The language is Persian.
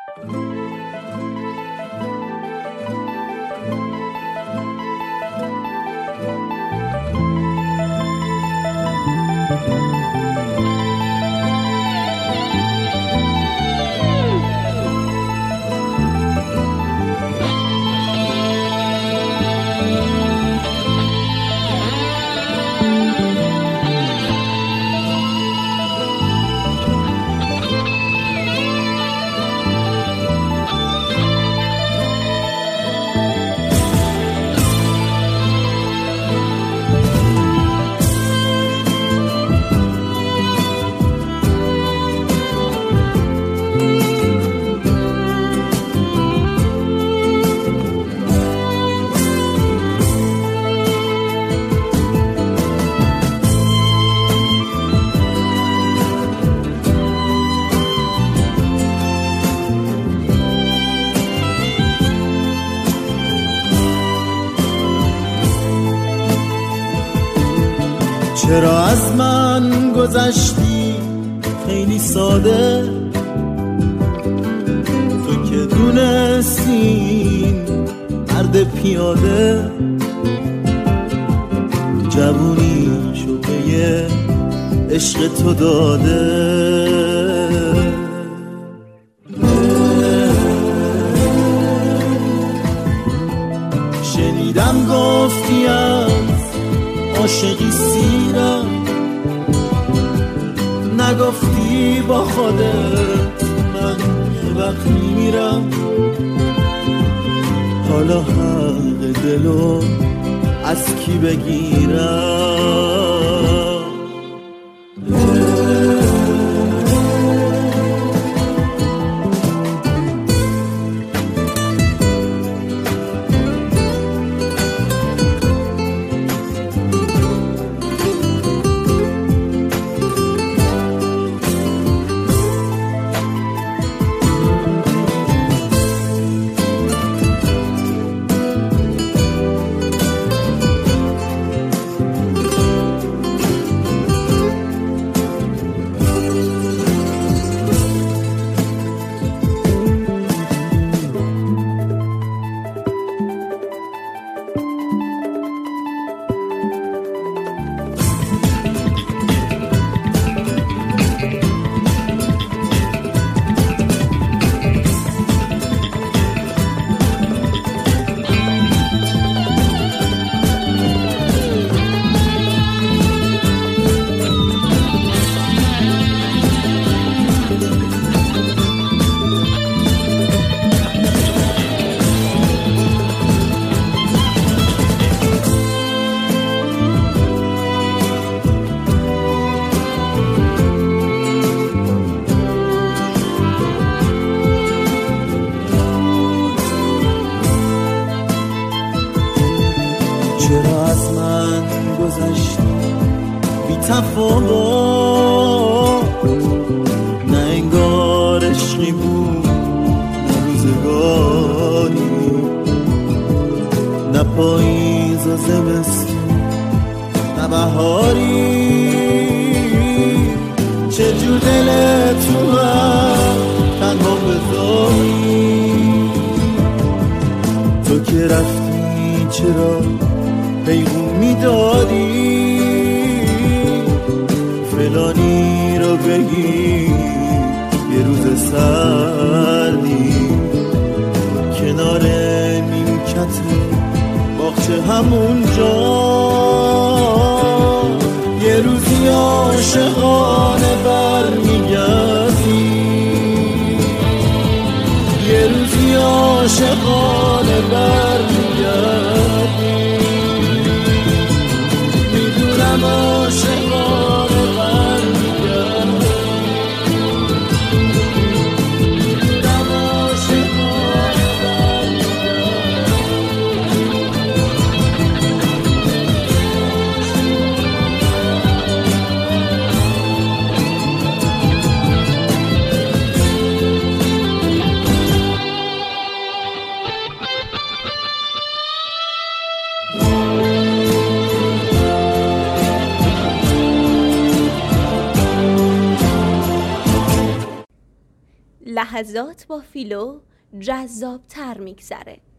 چرا از من گذشتی خیلی ساده، تو که دونستین مرد پیاده، جوونیشو به یه عشق تو داده. شنیدم گفتی از عاشقی سیرم، نگفتی با خودت من یه وقت میمیرم. حالا حق دلو از کی بگیرم؟ چرا از من گذشتی بی تفاوت، نه انگار عشقی بود نه روزگاری، نه پاییز و زمستون نه بهاری. چجور دلت تو من تنها بذاری، تو که رفتی چرا پیغون میدادی؟ فلانی رو بگی یه روز سردی کنار نیمکت باغچه همونجا، یه روزی عاشقانه برمیگردی، یه روزی عاشقانه برمیگردی. میدونم عاشقانه برمیگردی، میدونم عاشقانه لحظات با فیلو جذابتر میگذره.